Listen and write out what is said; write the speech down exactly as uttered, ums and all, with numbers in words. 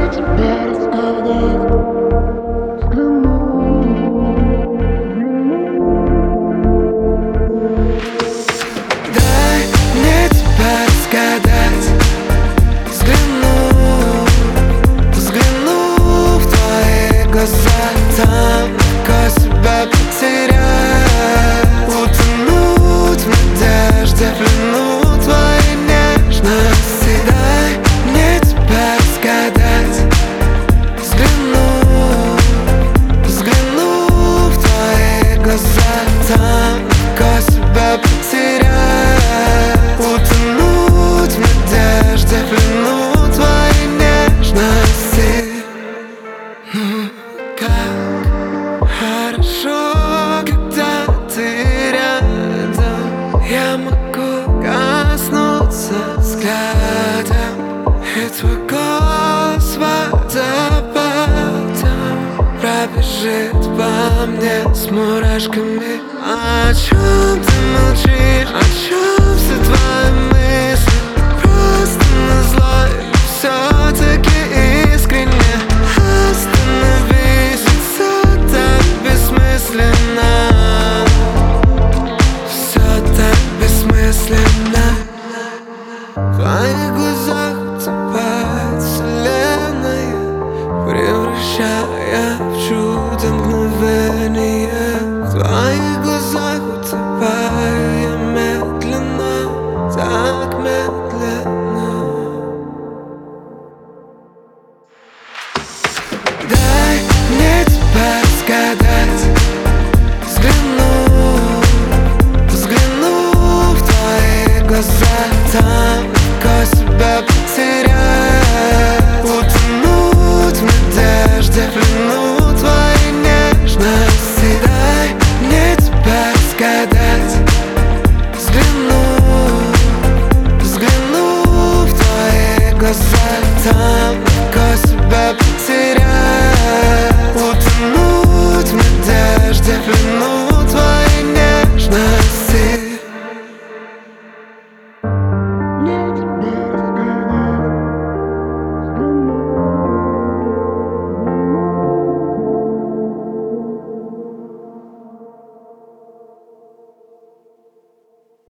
Там легко себя потерять, утонуть в надежде, в плену твоей нежности. Дай мне тебя разгадать, взгляну, взгляну в твои глаза. Там легко себя потерять, утонуть в надежде, в плену твоей нежности. Ну, как хорошо, когда ты рядом, я могу коснуться взглядом, и твой голос водопадом пробежит по мне с мурашками. О чем ты молчишь?